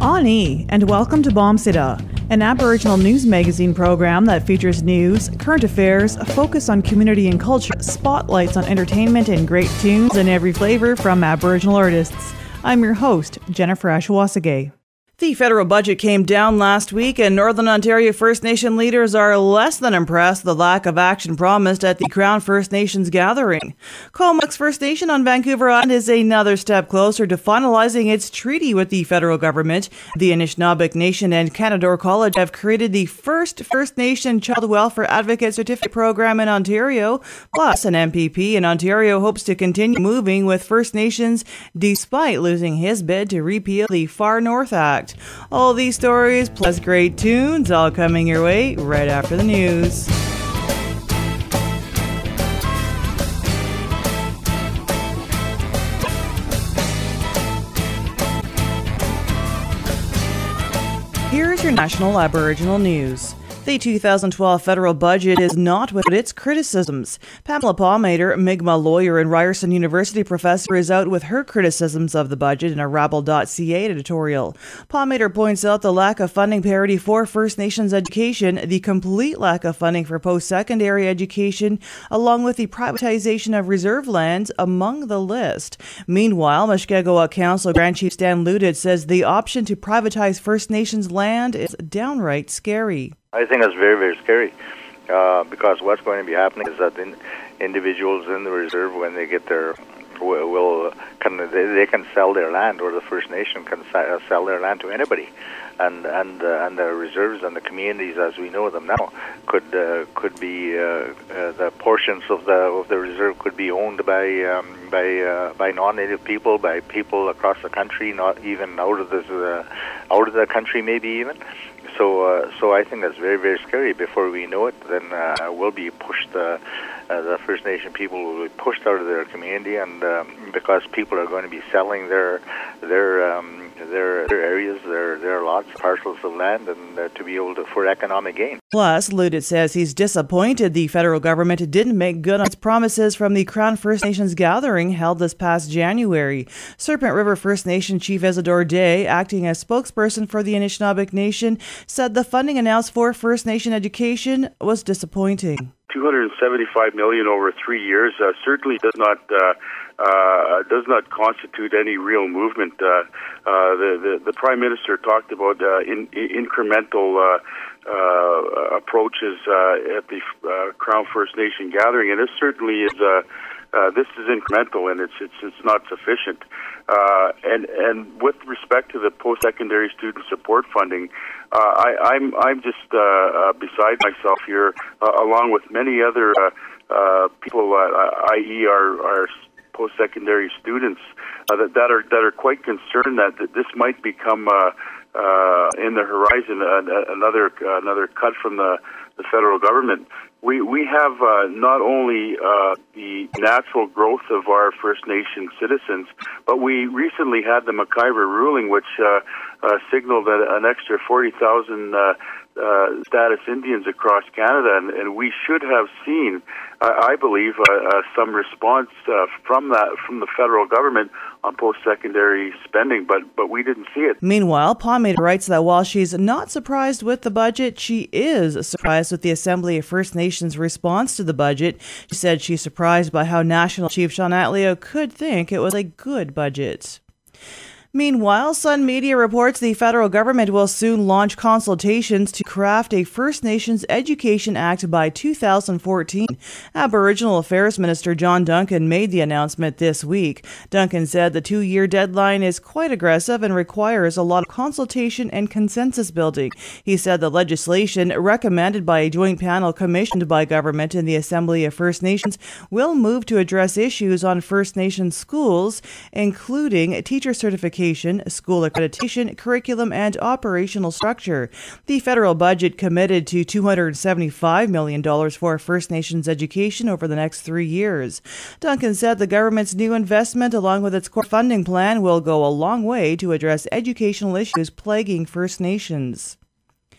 Ani, and welcome to Bombsida, an Aboriginal news magazine program that features news, current affairs, a focus on community and culture, spotlights on entertainment, and great tunes in every flavor from Aboriginal artists. I'm your host, Jennifer Ashwasagay. The federal budget came down last week, and Northern Ontario First Nation leaders are less than impressed with the lack of action promised at the Crown First Nations gathering. Comox First Nation on Vancouver Island is another step closer to finalizing its treaty with the federal government. The Anishinaabeg Nation and Canadore College have created the first First Nation Child Welfare Advocate Certificate Program in Ontario, plus an MPP in Ontario hopes to continue moving with First Nations despite losing his bid to repeal the Far North Act. All these stories plus great tunes all coming your way right after the news. Here's your national Aboriginal news. The 2012 federal budget is not without its criticisms. Pamela Palmater, Mi'kmaq lawyer and Ryerson University professor, is out with her criticisms of the budget in a Rabble.ca editorial. Palmater points out the lack of funding parity for First Nations education, the complete lack of funding for post-secondary education, along with the privatization of reserve lands among the list. Meanwhile, Mushkegowuk Council Grand Chief Stan Ludit says the option to privatize First Nations land is downright scary. I think that's very, very scary because what's going to be happening is that individuals in the reserve, when they get their, they can sell their land, or the First Nation can sell their land to anybody, and the reserves and the communities as we know them now could be the portions of the reserve could be owned by non-native people, by people across the country, not even out of the country, maybe even. So I think that's very, very scary. Before we know it, then we'll be pushed. The First Nation people will be pushed out of their community, and because people are going to be selling their areas, their lots, parcels of land, and to be able to for economic gain. Plus, Ludit says he's disappointed the federal government didn't make good on its promises from the Crown First Nations gathering held this past January. Serpent River First Nation Chief Isidore Day, acting as spokesperson for the Anishinaabeg Nation, said the funding announced for First Nation education was disappointing. $275 million over 3 years certainly does not constitute any real movement. The Prime Minister talked about incremental approaches at the Crown First Nation gathering, and this certainly is this is incremental, and it's not sufficient. And with respect to the post-secondary student support funding, I'm just beside myself here, along with many other people, i.e. our post-secondary students, that are quite concerned that this might become in the horizon another cut from the federal government. We have not only the natural growth of our First Nation citizens, but we recently had the McIver ruling, which signaled an extra 40,000 status Indians across Canada, and we should have seen, I believe, some response from the federal government on post-secondary spending, but we didn't see it. Meanwhile, Palmater writes that while she's not surprised with the budget, she is surprised with the Assembly of First Nations response to the budget. She said she's surprised by how National Chief Sean Atleo could think it was a good budget. Meanwhile, Sun Media reports the federal government will soon launch consultations to craft a First Nations Education Act by 2014. Aboriginal Affairs Minister John Duncan made the announcement this week. Duncan said the 2-year deadline is quite aggressive and requires a lot of consultation and consensus building. He said the legislation, recommended by a joint panel commissioned by government and the Assembly of First Nations, will move to address issues on First Nations schools, including teacher certification, school accreditation, curriculum, and operational structure. The federal budget committed to $275 million for First Nations education over the next 3 years. Duncan said the government's new investment, along with its core funding plan, will go a long way to address educational issues plaguing First Nations.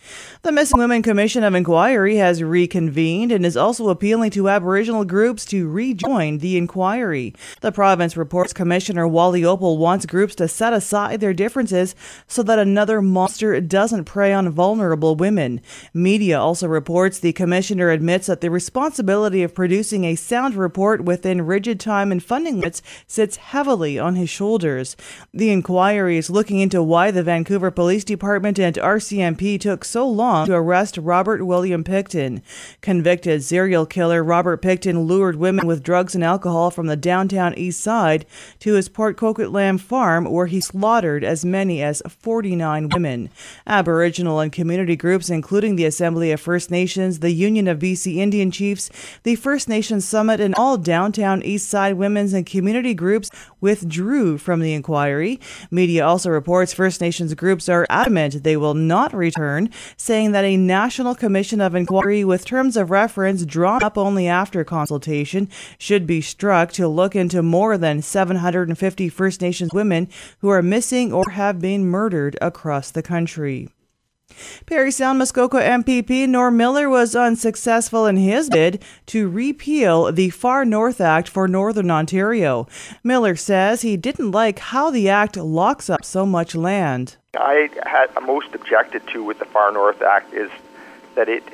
The Missing Women Commission of Inquiry has reconvened and is also appealing to Aboriginal groups to rejoin the inquiry. The province reports Commissioner Wally Opal wants groups to set aside their differences so that another monster doesn't prey on vulnerable women. Media also reports the commissioner admits that the responsibility of producing a sound report within rigid time and funding limits sits heavily on his shoulders. The inquiry is looking into why the Vancouver Police Department and RCMP took so long to arrest Robert William Pickton. Convicted serial killer Robert Pickton lured women with drugs and alcohol from the downtown east side to his Port Coquitlam farm, where he slaughtered as many as 49 women. Aboriginal and community groups, including the Assembly of First Nations, the Union of BC Indian Chiefs, the First Nations Summit, and all downtown east side women's and community groups withdrew from the inquiry. Media also reports First Nations groups are adamant they will not return, saying that a National Commission of Inquiry with terms of reference drawn up only after consultation should be struck to look into more than 750 First Nations women who are missing or have been murdered across the country. Parry Sound Muskoka MPP Norm Miller was unsuccessful in his bid to repeal the Far North Act for Northern Ontario. Miller says he didn't like how the act locks up so much land. I had most objected to with the Far North Act is that it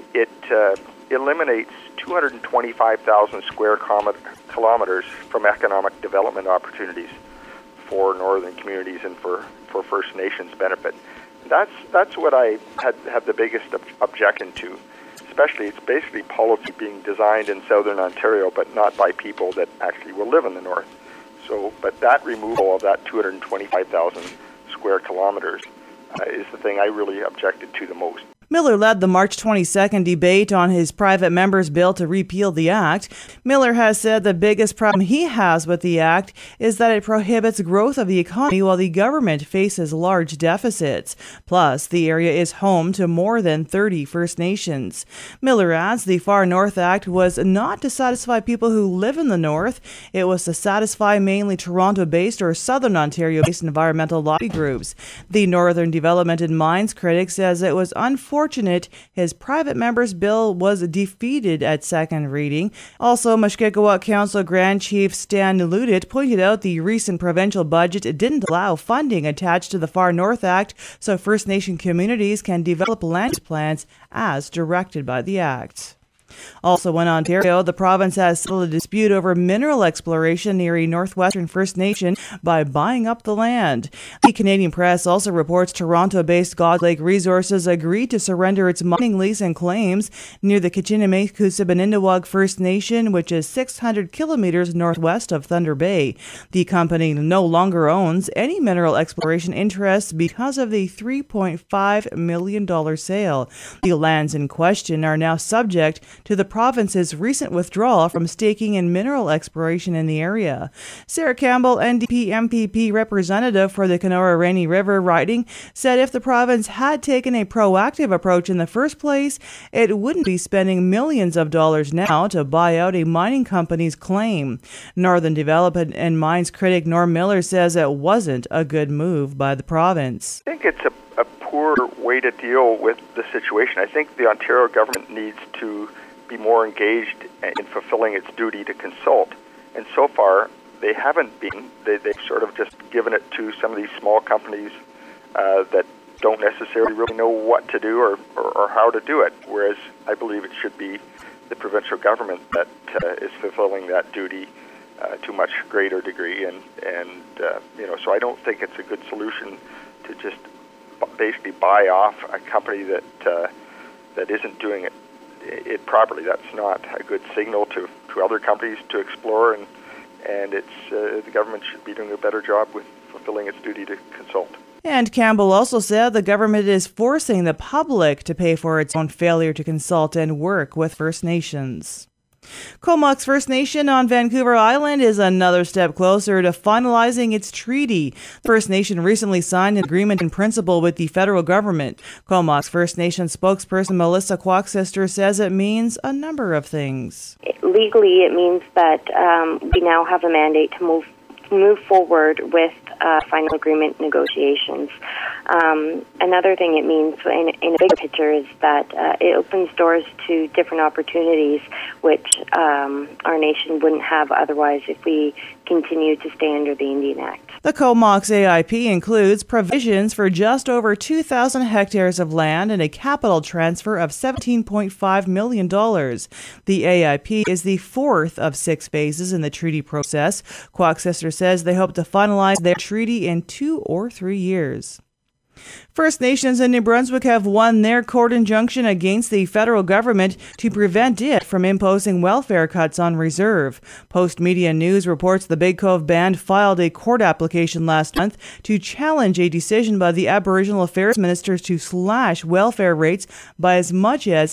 eliminates 225,000 square kilometers from economic development opportunities for northern communities and for First Nations benefit. That's what I had the biggest objection to. Especially, it's basically policy being designed in southern Ontario, but not by people that actually will live in the north. So, but that removal of that 225,000 square kilometers is the thing I really objected to the most. Miller led the March 22nd debate on his private member's bill to repeal the act. Miller has said the biggest problem he has with the act is that it prohibits growth of the economy while the government faces large deficits. Plus, the area is home to more than 30 First Nations. Miller adds the Far North Act was not to satisfy people who live in the north. It was to satisfy mainly Toronto-based or Southern Ontario-based environmental lobby groups. The Northern Development and Mines critic says it was unfortunate his private member's bill was defeated at second reading. Also, Mushkegowuk Council Grand Chief Stan Naludit pointed out the recent provincial budget didn't allow funding attached to the Far North Act so First Nation communities can develop land plans as directed by the Act. Also in Ontario, the province has settled a dispute over mineral exploration near a northwestern First Nation by buying up the land. The Canadian Press also reports Toronto-based God Lake Resources agreed to surrender its mining lease and claims near the Kichinimeh-Kusibinindawag First Nation, which is 600 kilometers northwest of Thunder Bay. The company no longer owns any mineral exploration interests because of the $3.5 million sale. The lands in question are now subject to the province's recent withdrawal from staking in mineral exploration in the area. Sarah Campbell, NDP MPP representative for the Kenora Rainy River riding, said if the province had taken a proactive approach in the first place, it wouldn't be spending millions of dollars now to buy out a mining company's claim. Northern Development and Mines critic Norm Miller says it wasn't a good move by the province. I think it's a poor way to deal with the situation. I think the Ontario government needs to be more engaged in fulfilling its duty to consult. And so far, they haven't been. They've sort of just given it to some of these small companies that don't necessarily really know what to do or how to do it, whereas I believe it should be the provincial government that is fulfilling that duty to a much greater degree. And so I don't think it's a good solution to just basically buy off a company that isn't doing it properly. That's not a good signal to other companies to explore, and it's the government should be doing a better job with fulfilling its duty to consult. And Campbell also said the government is forcing the public to pay for its own failure to consult and work with First Nations. Comox First Nation on Vancouver Island is another step closer to finalizing its treaty. The First Nation recently signed an agreement in principle with the federal government. Comox First Nation spokesperson Melissa Quack-Sister says it means a number of things. Legally, it means that we now have a mandate to move forward with final agreement negotiations. Another thing it means in a bigger picture is that it opens doors to different opportunities which our nation wouldn't have otherwise if we continue to stay under the Indian Act. The Comox AIP includes provisions for just over 2,000 hectares of land and a capital transfer of $17.5 million. The AIP is the fourth of 6 phases in the treaty process. Quack Sister says they hope to finalize their treaty in 2 or 3 years. First Nations in New Brunswick have won their court injunction against the federal government to prevent it from imposing welfare cuts on reserve. Post Media News reports the Big Cove Band filed a court application last month to challenge a decision by the Aboriginal Affairs Ministers to slash welfare rates by as much as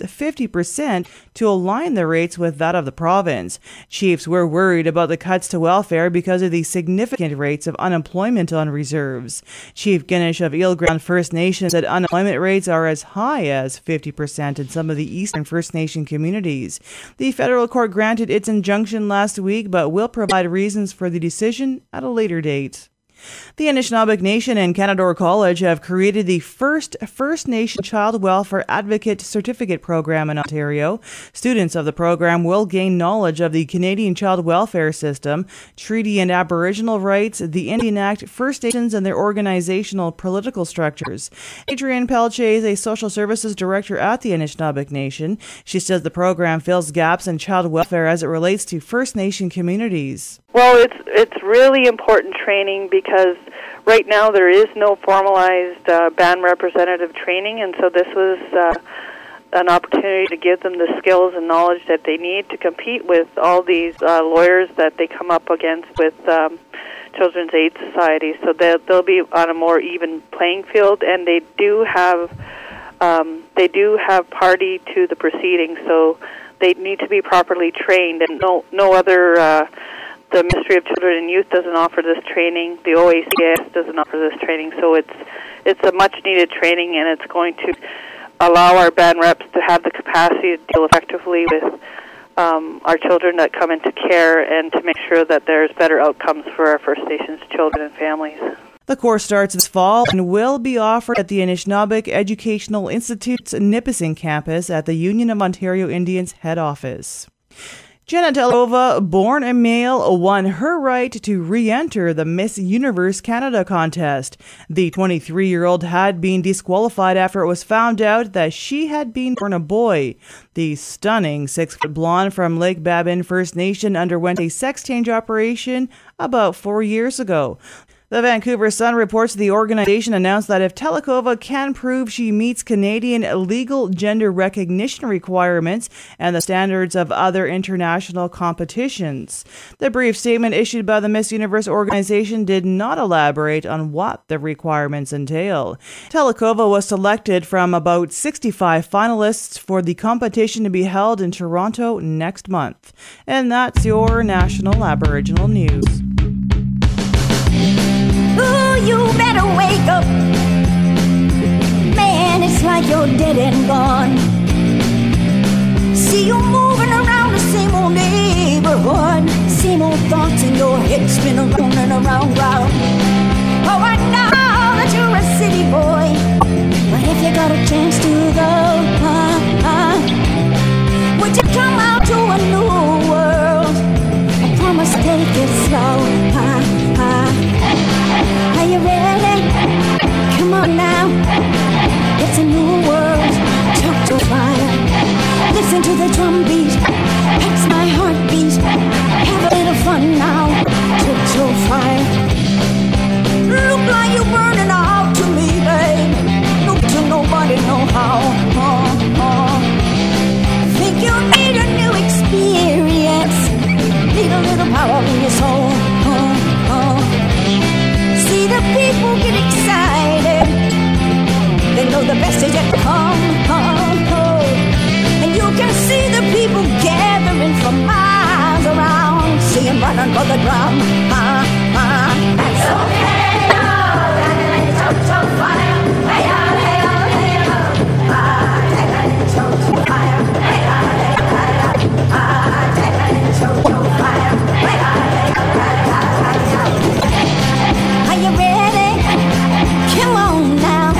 50% to align the rates with that of the province. Chiefs were worried about the cuts to welfare because of the significant rates of unemployment on reserves. Chief Ginish of Eelground First Nation said unemployment rates are as high as 50% in some of the eastern First Nation communities. The federal court granted its injunction last week, but will provide reasons for the decision at a later date. The Anishinaabe Nation and Canadore College have created the first First Nation Child Welfare Advocate Certificate Program in Ontario. Students of the program will gain knowledge of the Canadian child welfare system, treaty and Aboriginal rights, the Indian Act, First Nations, and their organizational political structures. Adrienne Pelche is a social services director at the Anishinaabe Nation. She says the program fills gaps in child welfare as it relates to First Nation communities. Well, it's really important training because right now there is no formalized band representative training, and so this was an opportunity to give them the skills and knowledge that they need to compete with all these lawyers that they come up against with Children's Aid Society. So they'll be on a more even playing field, and they do have party to the proceedings, so they need to be properly trained, and no other. The Ministry of Children and Youth doesn't offer this training. The OACS doesn't offer this training. So it's a much-needed training, and it's going to allow our band reps to have the capacity to deal effectively with our children that come into care and to make sure that there's better outcomes for our First Nations children and families. The course starts this fall and will be offered at the Anishinaabeg Educational Institute's Nipissing campus at the Union of Ontario Indians head office. Jenna Telova, born a male, won her right to re-enter the Miss Universe Canada contest. The 23-year-old had been disqualified after it was found out that she had been born a boy. The stunning 6-foot blonde from Lake Babin First Nation underwent a sex change operation about 4 years ago. The Vancouver Sun reports the organization announced that if Telekova can prove she meets Canadian legal gender recognition requirements and the standards of other international competitions. The brief statement issued by the Miss Universe organization did not elaborate on what the requirements entail. Telekova was selected from about 65 finalists for the competition to be held in Toronto next month. And that's your National Aboriginal News. Ooh, you better wake up. Man, it's like you're dead and gone. See you moving around the same old neighborhood. Same old thoughts in your head spin around and around. Oh, I know that you're a city boy, but if you got a chance to go, would you come out to a new world? I promise take it slow. Are you ready? Come on now. It's a new world. Talk to fire. Listen to the drum beat. That's my heartbeat. Have a little fun now. Talk to fire. Look like you're burning out to me, babe. Look to nobody know how. Think you need a new experience. Need a little power in your soul. See the people get excited. They know the best is yet to come. And you can see the people gathering from miles around. See them running for the drum. That's okay. Fire. Are you ready? Come on now.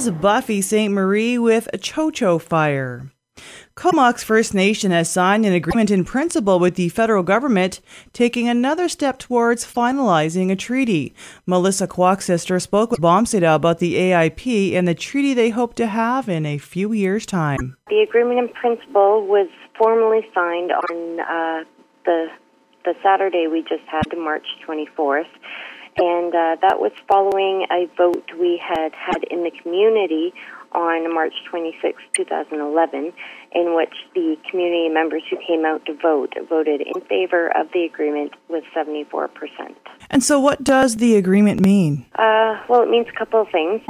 Buffy St. Marie with Cho-Cho Fire. Comox First Nation has signed an agreement in principle with the federal government, taking another step towards finalizing a treaty. Melissa Kwok-Sister spoke with Bombsida about the AIP and the treaty they hope to have in a few years' time. The agreement in principle was formally signed on the Saturday we just had, March 24th. And that was following a vote we had in the community on March 26, 2011, in which the community members who came out to voted in favor of the agreement with 74%. And so what does the agreement mean? Well, it means a couple of things.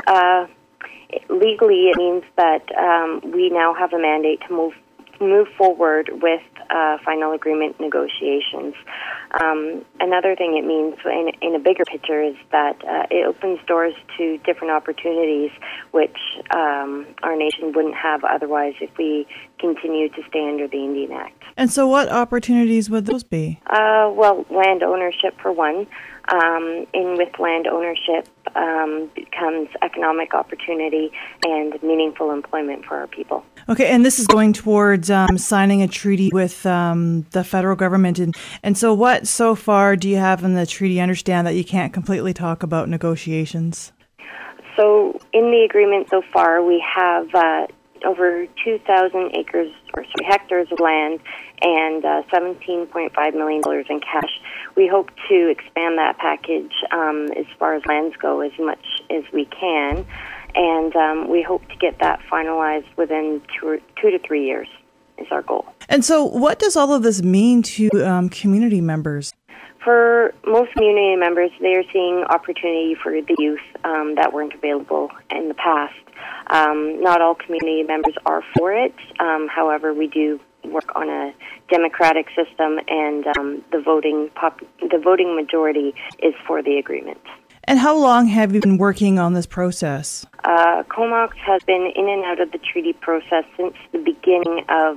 Legally, it means that we now have a mandate to move forward with final agreement negotiations. Another thing it means in a bigger picture is that it opens doors to different opportunities which our nation wouldn't have otherwise if we continue to stay under the Indian Act. And so what opportunities would those be? Well, land ownership for one. And with land ownership becomes economic opportunity and meaningful employment for our people. Okay, and this is going towards signing a treaty with the federal government. And so what so far do you have in the treaty? Understand that you can't completely talk about negotiations. So in the agreement so far, we have over 2,000 hectares of land and $17.5 million in cash. We hope to expand that package as far as lands go as much as we can, and we hope to get that finalized within 2 to 3 years is our goal. And so what does all of this mean to community members? For most community members, they are seeing opportunity for the youth that weren't available in the past. Not all community members are for it. However, we do work on a democratic system, and the voting majority is for the agreement. And how long have you been working on this process? Comox has been in and out of the treaty process since the beginning of,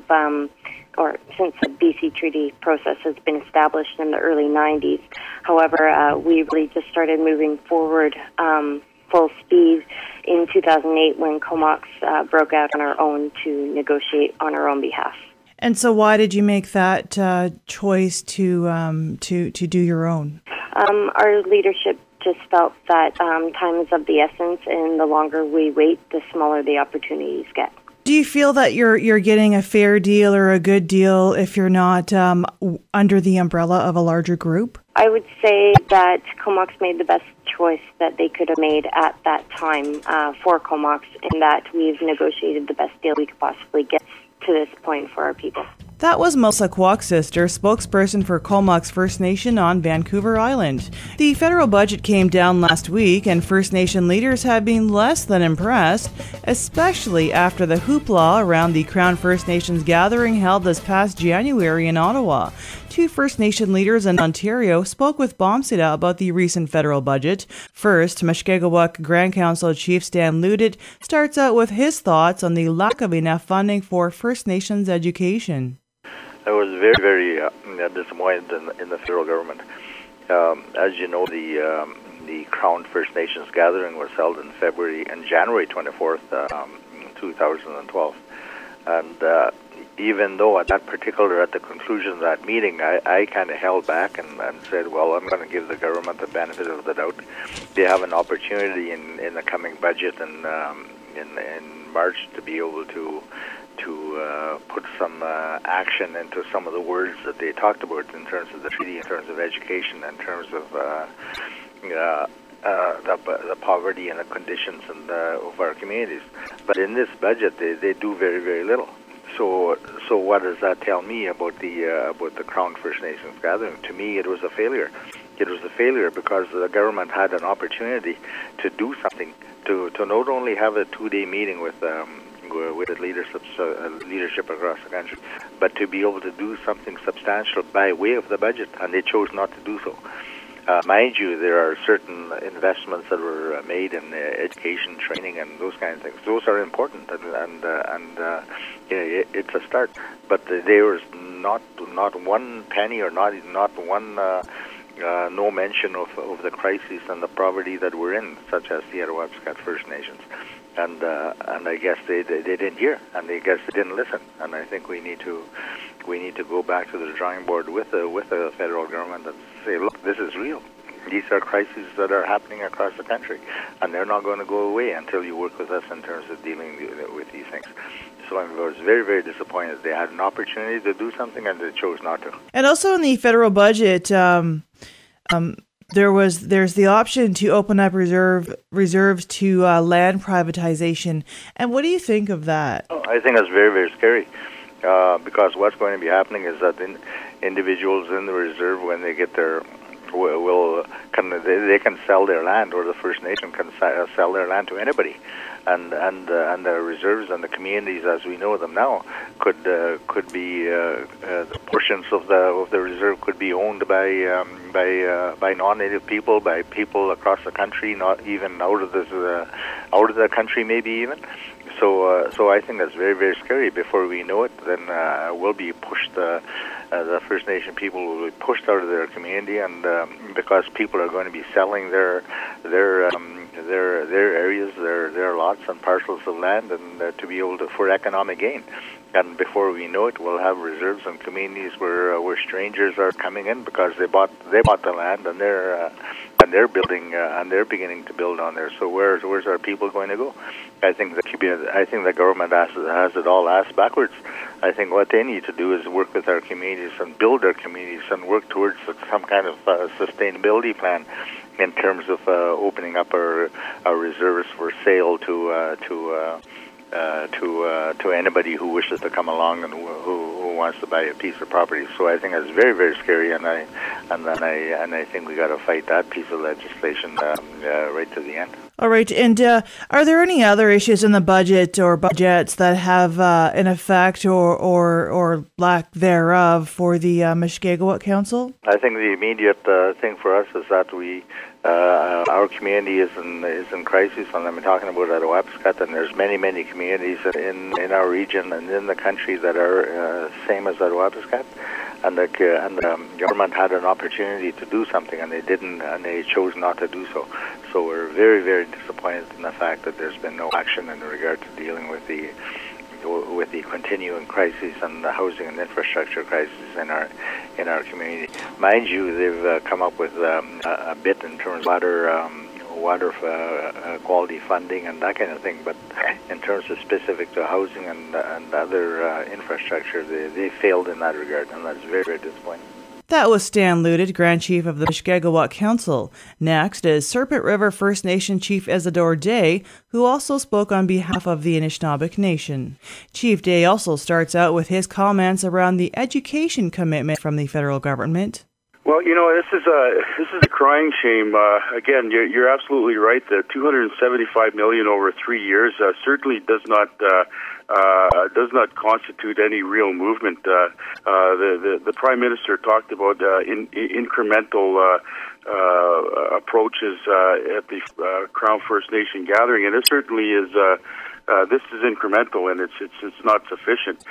since the BC treaty process has been established in the early 90s. However, we really just started moving forward full speed in 2008 when Comox broke out on our own to negotiate on our own behalf. And so why did you make that choice to do your own? Our leadership just felt that time is of the essence, and the longer we wait, the smaller the opportunities get. Do you feel that you're getting a fair deal or a good deal if you're not under the umbrella of a larger group? I would say that Comox made the best choice that they could have made at that time for Comox, in that we've negotiated the best deal we could possibly get to this point for our people. That was Melissa Kwok-Sister, spokesperson for Comox First Nation on Vancouver Island. The federal budget came down last week, and First Nation leaders have been less than impressed, especially after the hoopla around the Crown First Nations gathering held this past January in Ottawa. Two First Nation leaders in Ontario spoke with Bombsida about the recent federal budget. First, Mushkegowuk Grand Council Chief Stan Ludit starts out with his thoughts on the lack of enough funding for First Nations education. I was very, very disappointed in the federal government. As you know, the Crown First Nations gathering was held in January 24th, 2012. And even though at the conclusion of that meeting, I kind of held back and said, well, I'm going to give the government the benefit of the doubt. They have an opportunity in the coming budget and in March to be able to put some action into some of the words that they talked about in terms of the treaty, in terms of education, in terms of the poverty and the conditions of our communities. But in this budget, they do very, very little. So what does that tell me about the Crown First Nations gathering? To me, it was a failure. It was a failure because the government had an opportunity to do something, to not only have a 2-day meeting with the leadership across the country, but to be able to do something substantial by way of the budget, and they chose not to do so. Mind you, there are certain investments that were made in education, training, and those kind of things. Those are important, and it's a start. But there was not one penny or not one no mention of the crises and the poverty that we're in, such as the Arawakaskat First Nations. I guess they didn't hear, and I guess they didn't listen. And I think we need to go back to the drawing board with the federal government and say, look, this is real. These are crises that are happening across the country, and they're not going to go away until you work with us in terms of dealing with these things. So I was very, very disappointed. They had an opportunity to do something, and they chose not to. And also in the federal budget, there's the option to open up reserves to land privatization. And what do you think of that? I think that's very, very scary, because what's going to be happening is that individuals in the reserve, when they get their they can sell their land, or the First Nation can sell their land to anybody, and the reserves and the communities as we know them now could be the portions of the reserve could be owned by non-native people, by people across the country, not even out of the country, maybe even. So I think that's very, very scary. Before we know it, then we'll be pushed. The First Nation people will be pushed out of their community, and because people are going to be selling their areas, their lots and parcels of land, and to be able to for economic gain. And before we know it, we'll have reserves and communities where strangers are coming in because they bought the land, and they're building and they're beginning to build on there. So where's our people going to go? I think the government has it all ass backwards. I think what they need to do is work with our communities and build our communities and work towards some kind of sustainability plan in terms of opening up our reserves for sale to anybody who wishes to come along and who wants to buy a piece of property. So I think that's very, very scary, and I think we got to fight that piece of legislation right to the end. All right, and are there any other issues in the budget or budgets that have an effect or lack thereof for the Mushkegowuk Council? I think the immediate thing for us is that our community is in crisis, and I'm talking about Attawapiskat, and there's many communities in our region and in the country that are same as Attawapiskat, and the government had an opportunity to do something, and they didn't, and they chose not to do so. So we're very, very disappointed in the fact that there's been no action in regard to dealing with the continuing crisis and the housing and infrastructure crisis in our community. Mind you, they've come up with a bit in terms of water quality funding and that kind of thing, but in terms of specific to housing and other infrastructure, they failed in that regard, and that's very, very disappointing. That was Stan Luted, Grand Chief of the Mushkegowuk Council. Next is Serpent River First Nation Chief Isidore Day, who also spoke on behalf of the Anishinaabeg Nation. Chief Day also starts out with his comments around the education commitment from the federal government. Well, this is a crying shame. Again, you're absolutely right. The $275 million over 3 years certainly does not constitute any real movement. The Prime Minister talked about incremental approaches at the Crown First Nation gathering, and it certainly is. This is incremental, and it's not sufficient.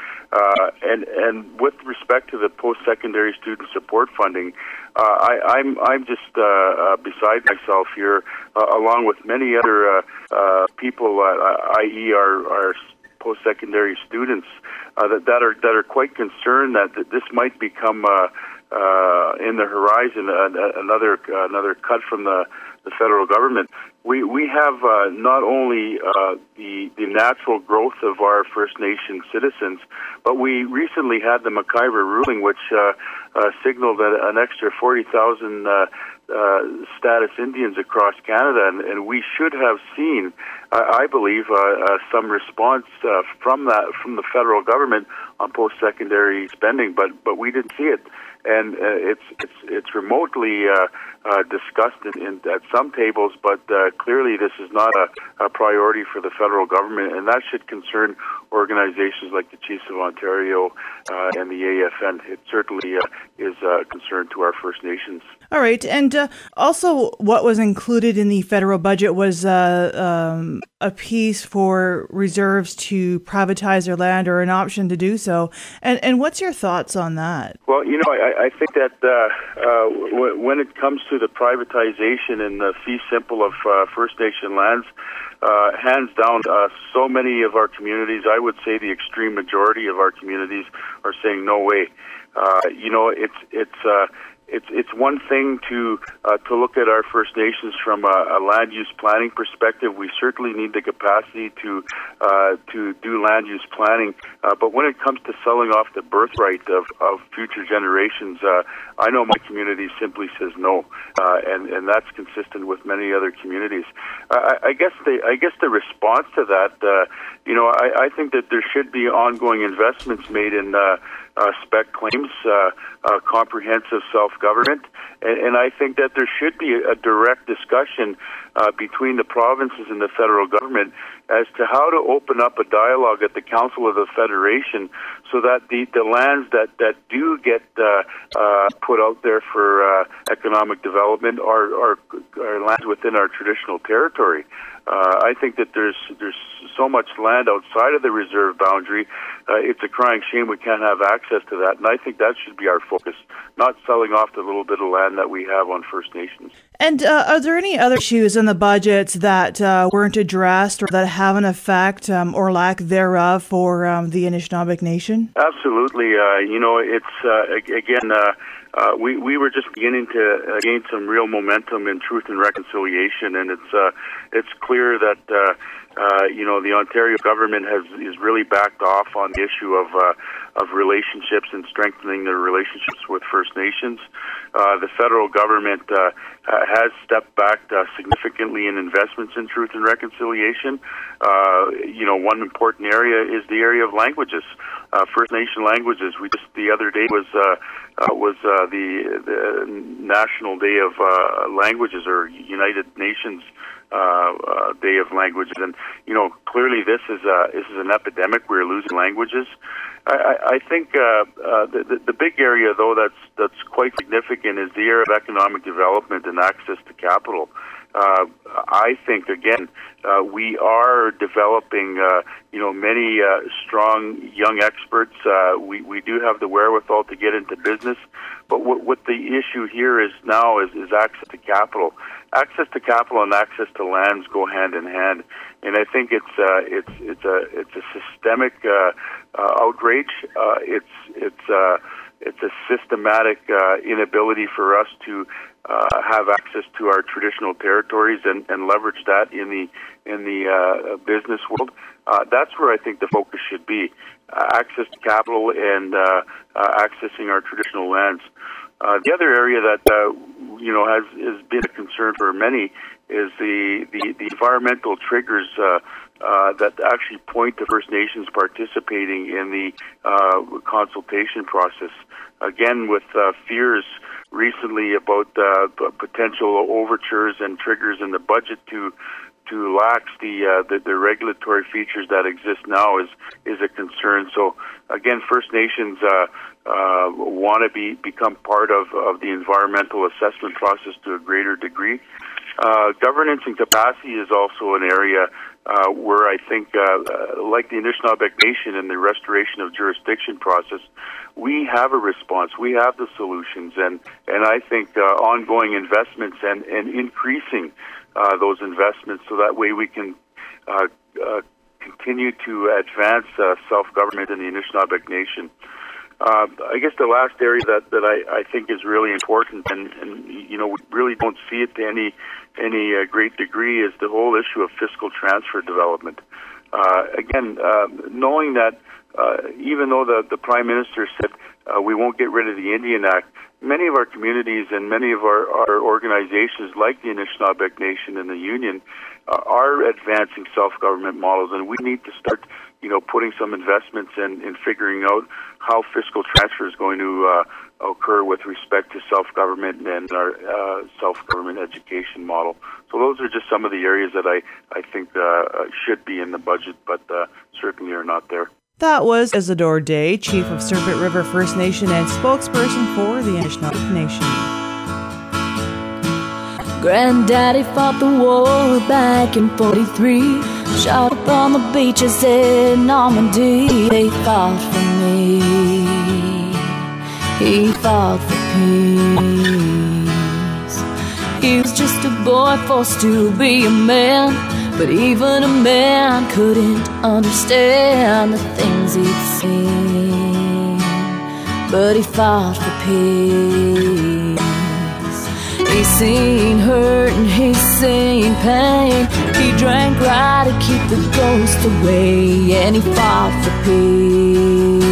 And with respect to the post-secondary student support funding, I'm just beside myself here, along with many other people, i.e. our post-secondary students, that are quite concerned that this might become in the horizon another cut from the federal government. We have not only the natural growth of our First Nation citizens, but we recently had the McIver ruling, which signaled an extra 40,000 status Indians across Canada, and we should have seen, I believe, some response from the federal government on post-secondary spending, but we didn't see it. And it's remotely discussed at some tables, but clearly this is not a priority for the federal government, and that should concern organizations like the Chiefs of Ontario and the AFN. It certainly is a concern to our First Nations. All right, and also what was included in the federal budget was a piece for reserves to privatize their land, or an option to do so. And what's your thoughts on that? Well, I think that when it comes to the privatization and the fee simple of First Nation lands, hands down, so many of our communities, I would say the extreme majority of our communities, are saying no way. It's one thing to look at our First Nations from a land use planning perspective. We certainly need the capacity to do land use planning, but when it comes to selling off the birthright of future generations, I know my community simply says no, and that's consistent with many other communities. I guess the response to that, I think that there should be ongoing investments made in spec claims, comprehensive self-government, and I think that there should be a direct discussion between the provinces and the federal government as to how to open up a dialogue at the Council of the Federation so that the lands that do get put out there for economic development are lands within our traditional territory. I think that there's so much land outside of the reserve boundary. It's a crying shame we can't have access to that, and I think that should be our focus, not selling off the little bit of land that we have on First Nations. And are there any other issues in the budget that weren't addressed or that have an effect or lack thereof for the Anishinaabe Nation? Absolutely. We were just beginning to gain some real momentum in Truth and Reconciliation, and it's clear that the Ontario government is really backed off on the issue of relationships and strengthening their relationships with First Nations. The federal government has stepped back significantly in investments in Truth and Reconciliation. One important area is the area of languages, First Nation languages. We just the other day was the National Day of Languages, or United Nations Day of Languages, and clearly this is an epidemic. We're losing languages. I think the big area, though, that's quite significant is the area of economic development and access to capital. I think, again, we are developing, many strong young experts. We do have the wherewithal to get into business, but what the issue here is now is access to capital. Access to capital and access to lands go hand in hand, and I think it's a systemic outrage. It's a systematic inability for us to have access to our traditional territories and leverage that in the business world. That's where I think the focus should be: access to capital and accessing our traditional lands. The other area that has been a concern for many is the environmental triggers that actually point to First Nations participating in the consultation process. Again, with fears recently about potential overtures and triggers in the budget to lax the regulatory features that exist now is a concern. So again, First Nations want to become part of the environmental assessment process to a greater degree. Governance and capacity is also an area where I think, like the Anishinaabe Nation and the restoration of jurisdiction process, we have a response. We have the solutions, and I think ongoing investments and increasing those investments so that way we can continue to advance self-government in the Anishinaabe Nation. I guess the last area that I think is really important, and we really don't see it to any great degree, is the whole issue of fiscal transfer development. Again, knowing that even though the Prime Minister said we won't get rid of the Indian Act, many of our communities and many of our organizations, like the Anishinaabe Nation and the Union, are advancing self-government models, and we need to start putting some investments in figuring out how fiscal transfer is going to occur with respect to self-government and our self-government education model. So those are just some of the areas that I think should be in the budget, but certainly are not there. That was Isidore Day, Chief of Serpent River First Nation and spokesperson for the Anishinaabe Nation. Granddaddy fought the war back in 43. Shot up on the beaches in Normandy. They fought for me. He fought for peace. He was just a boy forced to be a man. But even a man couldn't understand the things he'd seen. But he fought for peace. He's seen hurt and he's seen pain. He drank rye to keep the ghost away, and he fought for peace.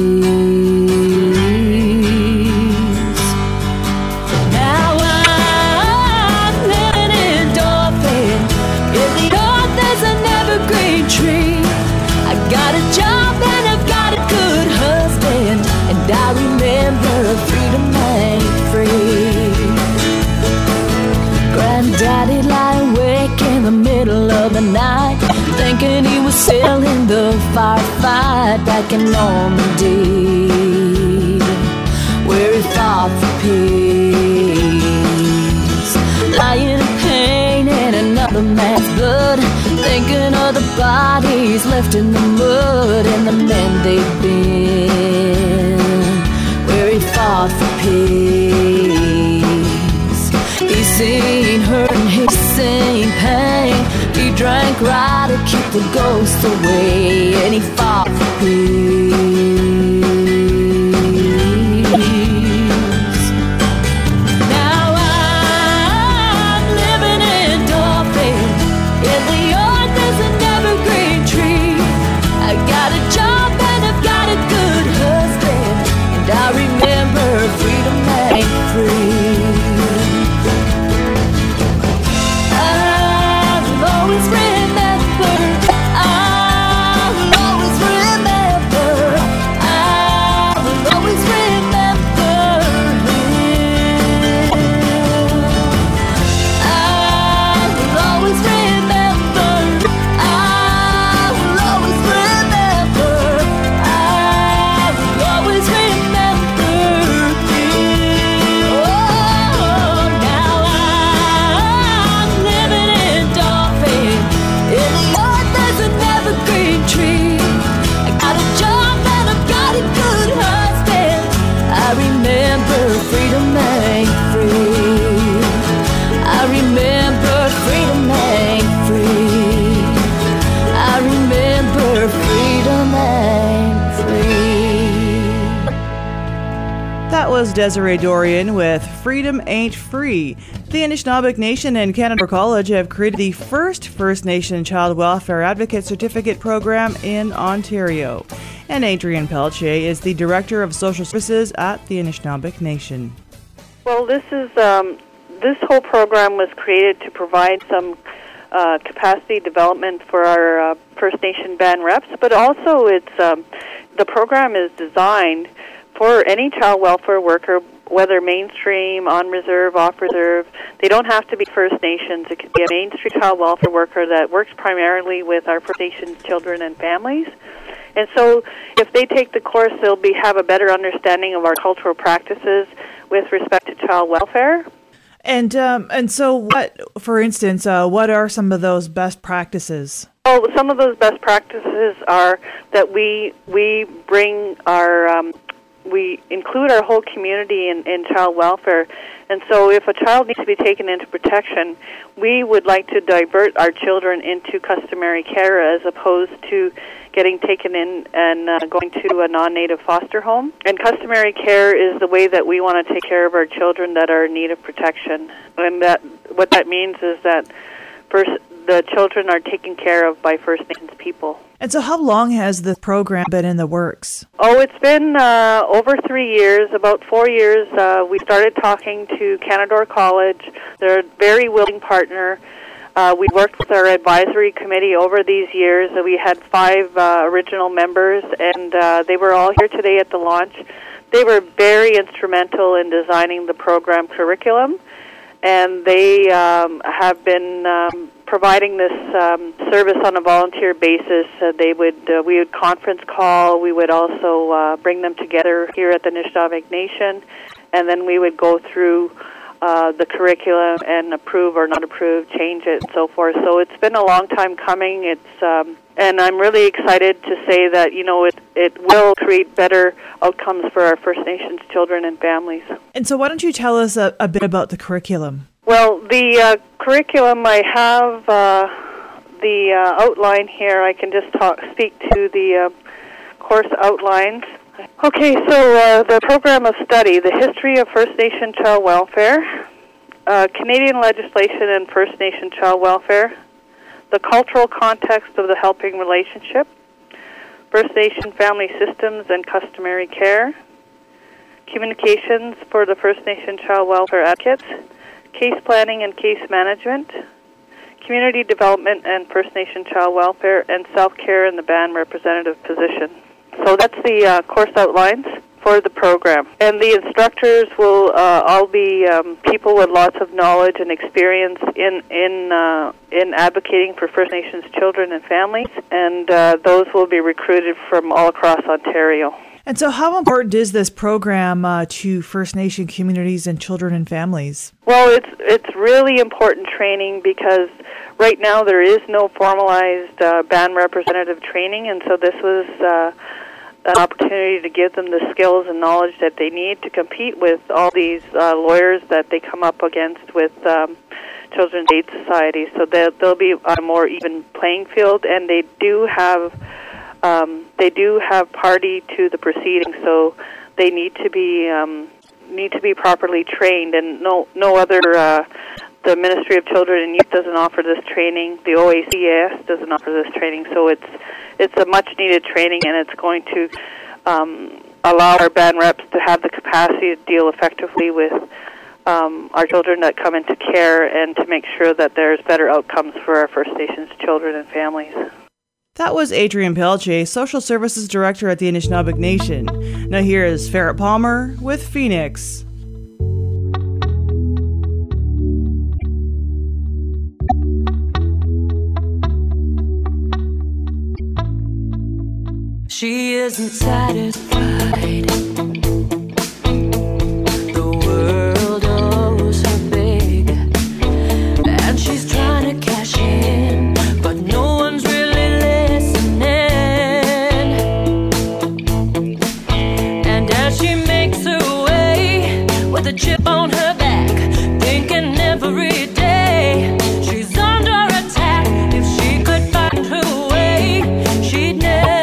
Now I'm living in Dauphin. In the north there's an evergreen tree. I got a job and I've got a good husband, and I remember freedom ain't free. Granddaddy lie awake in the middle of the night, thinking he was sailing the firefight back in Normandy, where he fought for peace. Lying in pain in another man's blood, thinking of the bodies left in the mud and the men they'd been, where he fought for peace. He's seen hurt and he's seen pain. He drank rye to keep the ghost away, and he fought for peace. Now I'm living in Dauphin. In the yard there's an evergreen tree. I got a job and I've got a good husband, and I remember freedom ain't free. Always remember, I'll always remember, I'll always remember him. I'll always remember, I'll always remember, I'll always remember him. Oh, now I'm living in Dauphin. In the yard there's an evergreen tree. I got a job and I've got a good husband. I remember freedom ain't free. I remember freedom ain't free. I remember freedom ain't free. That was Desiree Dorian with Freedom Ain't Free. The Anishinaabe Nation and Canada College have created the first First Nation Child Welfare Advocate Certificate Program in Ontario. And Adrienne Peltier is the Director of Social Services at the Anishinaabe Nation. Well, this whole program was created to provide some capacity development for our First Nation band reps, but also the program is designed for any child welfare worker, whether mainstream, on reserve, off reserve. They don't have to be First Nations. It could be a mainstream child welfare worker that works primarily with our First Nations children and families. And so if they take the course, they'll have a better understanding of our cultural practices with respect to child welfare. And so what, for instance, what are some of those best practices? Oh, some of those best practices are that we bring our we include our whole community in child welfare. And so if a child needs to be taken into protection, we would like to divert our children into customary care as opposed to getting taken in and going to a non-native foster home. And customary care is the way that we want to take care of our children that are in need of protection. And what that means is that first, the children are taken care of by First Nations people. And so how long has the program been in the works? Oh, it's been over 3 years, about 4 years. We started talking to Canadore College. They're a very willing partner. We worked with our advisory committee over these years. We had 5 original members, and they were all here today at the launch. They were very instrumental in designing the program curriculum, and they have been providing this service on a volunteer basis. We would conference call. We would also bring them together here at the Anishinaabe Nation, and then we would go through the curriculum and approve or not approve, change it, and so forth. So it's been a long time coming. It's and I'm really excited to say that it will create better outcomes for our First Nations children and families. And so why don't you tell us a bit about the curriculum? Well, the curriculum, I have the outline here, I can just speak to the course outlines. Okay, so the program of study, the history of First Nation child welfare, Canadian legislation and First Nation child welfare, the cultural context of the helping relationship, First Nation family systems and customary care, communications for the First Nation child welfare advocates, case planning and case management, community development and First Nation child welfare, and self-care in the band representative position. So that's the course outlines for the program. And the instructors will all be people with lots of knowledge and experience in advocating for First Nations children and families, and those will be recruited from all across Ontario. And so how important is this program to First Nation communities and children and families? Well, it's really important training because right now there is no formalized band representative training, and so this was an opportunity to give them the skills and knowledge that they need to compete with all these lawyers that they come up against with Children's Aid Society. So they'll be on a more even playing field, and they do have party to the proceedings, so they need to be properly trained, and no other. The Ministry of Children and Youth doesn't offer this training. The OACAS doesn't offer this training, so it's a much needed training, and it's going to allow our band reps to have the capacity to deal effectively with our children that come into care, and to make sure that there's better outcomes for our First Nations children and families. That was Adrienne Pelche, Social Services Director at the Anishinaabe Nation. Now here is Ferret Palmer with Phoenix. She isn't satisfied. The world owes her big, and she's trying to cash in, but no one's really listening. And as she makes her way with a chip on her back, thinking every day she's under attack. If she could find her way, she'd never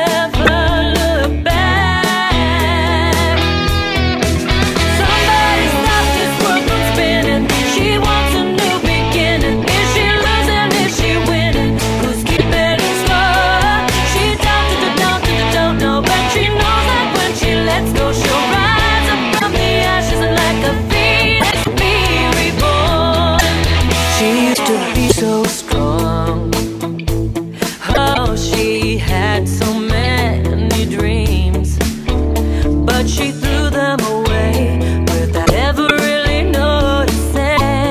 so strong. Oh, she had so many dreams, but she threw them away without ever really noticing.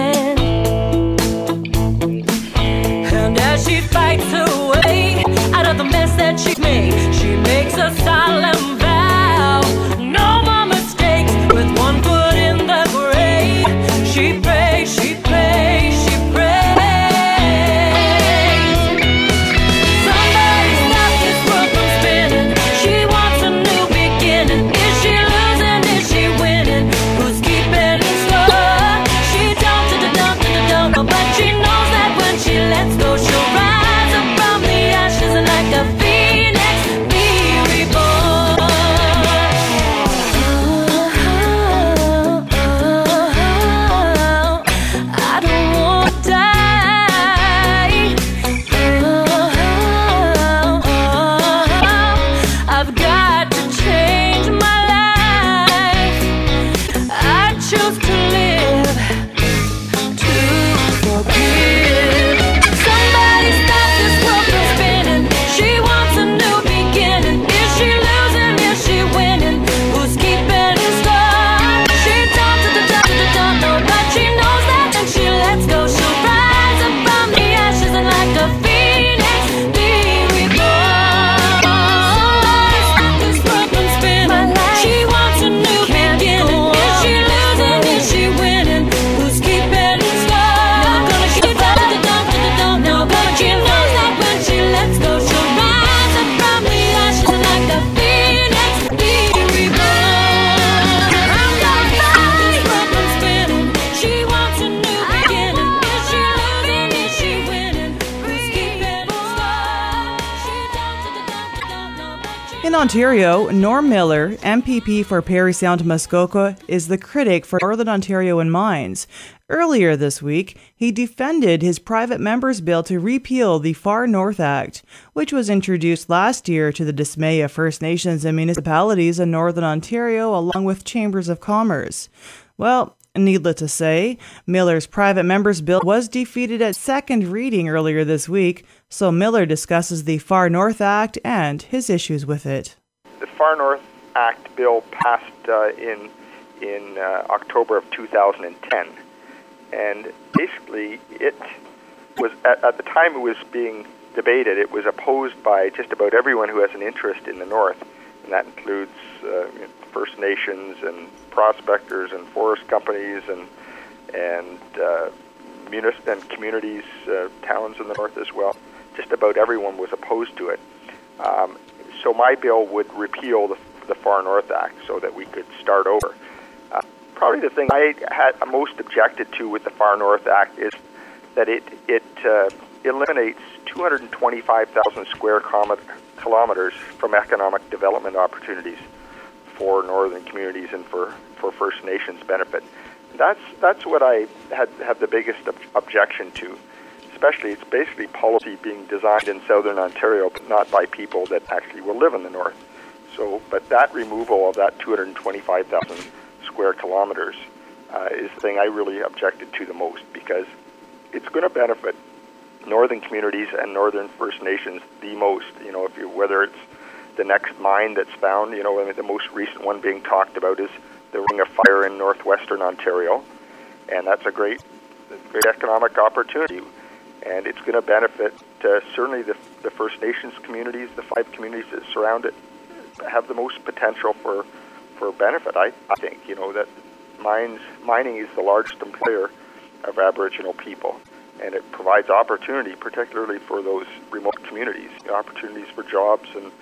And as she fights her way out of the mess that she made, she makes a solemn vow: no more mistakes, with one foot in the grave. She prays, she prays, she prays. She In Ontario, Norm Miller, MPP for Parry Sound Muskoka, is the critic for Northern Ontario and Mines. Earlier this week, he defended his private member's bill to repeal the Far North Act, which was introduced last year to the dismay of First Nations and municipalities in Northern Ontario, along with chambers of commerce. Well, needless to say, Miller's private member's bill was defeated at second reading earlier this week, so Miller discusses the Far North Act and his issues with it. The Far North Act bill passed in October of 2010, and basically it was, at the time it was being debated, it was opposed by just about everyone who has an interest in the North, and that includes First Nations and prospectors and forest companies and communities, towns in the North as well. Just about everyone was opposed to it. So my bill would repeal the Far North Act so that we could start over. Probably the thing I had most objected to with the Far North Act is that it eliminates 225,000 square kilometers from economic development opportunities for northern communities and for First Nations benefit. That's what I had the biggest objection to. Especially, it's basically policy being designed in southern Ontario, but not by people that actually will live in the north. So, but that removal of that 225,000 square kilometers is the thing I really objected to the most, because it's going to benefit northern communities and northern First Nations the most. Whether it's the next mine that's found, the most recent one being talked about is the Ring of Fire in northwestern Ontario, and that's a great economic opportunity. And it's going to benefit certainly the First Nations communities, the 5 communities that surround it, have the most potential for benefit. I think that mining is the largest employer of Aboriginal people, and it provides opportunity, particularly for those remote communities, opportunities for jobs and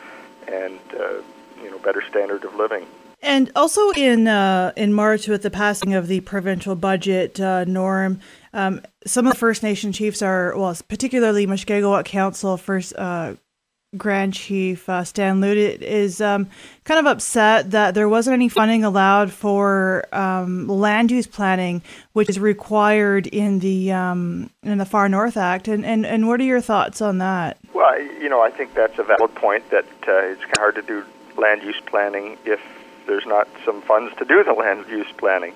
better standard of living. And also in March, with the passing of the provincial budget, Norm, some of the First Nation chiefs particularly Mushkegowuk Council First Grand Chief Stan Lute is kind of upset that there wasn't any funding allowed for land use planning, which is required in the Far North Act. And what are your thoughts on that? Well, I think that's a valid point, that it's kind of hard to do land use planning if there's not some funds to do the land use planning.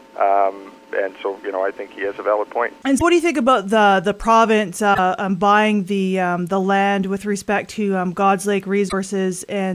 And so, I think he has a valid point. And so what do you think about the province buying the land with respect to God's Lake Resources and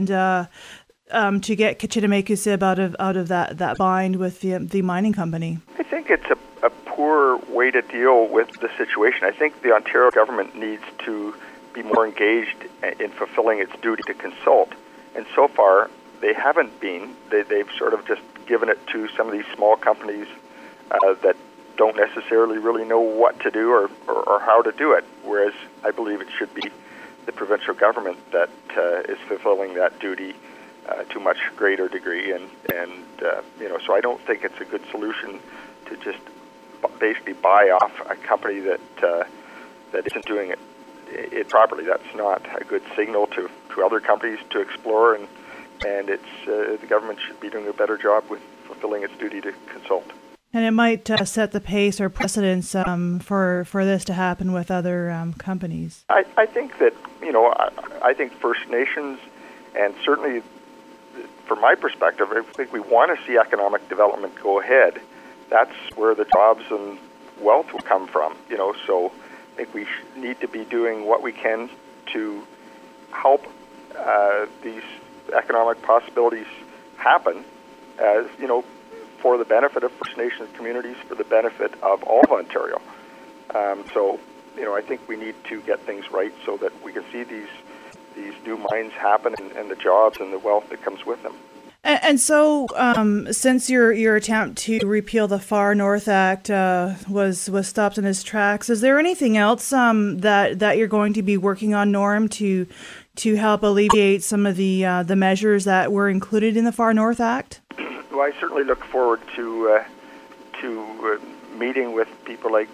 to get Kichitimekuusib out of that bind with the mining company? I think it's a poor way to deal with the situation. I think the Ontario government needs to be more engaged in fulfilling its duty to consult. And so far, they haven't been. They've sort of just given it to some of these small companies that don't necessarily really know what to do or how to do it, whereas I believe it should be the provincial government that is fulfilling that duty to a much greater degree. And so I don't think it's a good solution to just basically buy off a company that isn't doing it properly. That's not a good signal to other companies to explore, and it's the government should be doing a better job with fulfilling its duty to consult. And it might set the pace or precedence for this to happen with other companies. I think that, I think First Nations, and certainly from my perspective, I think we want to see economic development go ahead. That's where the jobs and wealth will come from, so I think we need to be doing what we can to help these economic possibilities happen, as, for the benefit of First Nations communities, for the benefit of all of Ontario. So, I think we need to get things right so that we can see these new mines happen and the jobs and the wealth that comes with them. And so, since your attempt to repeal the Far North Act was stopped in its tracks, is there anything else that you're going to be working on, Norm, to help alleviate some of the measures that were included in the Far North Act? Well, I certainly look forward to meeting with people like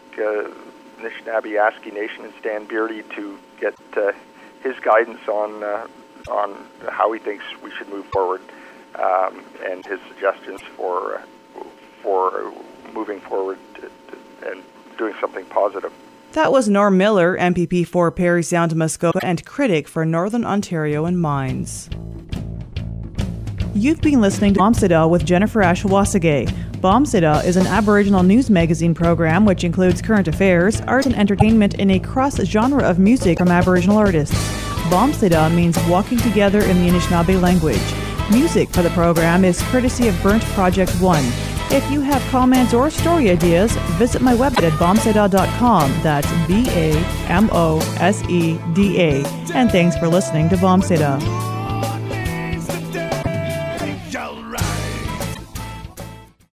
Anishinaabe Aski Nation and Stan Beardy to get his guidance on how he thinks we should move forward, and his suggestions for moving forward and doing something positive. That was Norm Miller, MPP for Parry Sound, Muskoka, and critic for Northern Ontario and Mines. You've been listening to Bombsida with Jennifer Ashwasage. Bombsida is an Aboriginal news magazine program which includes current affairs, art and entertainment in a cross-genre of music from Aboriginal artists. Bombsida means walking together in the Anishinaabe language. Music for the program is courtesy of Burnt Project One. If you have comments or story ideas, visit my website at bombsida.com. That's BAMOSEDA. And thanks for listening to Bombsida.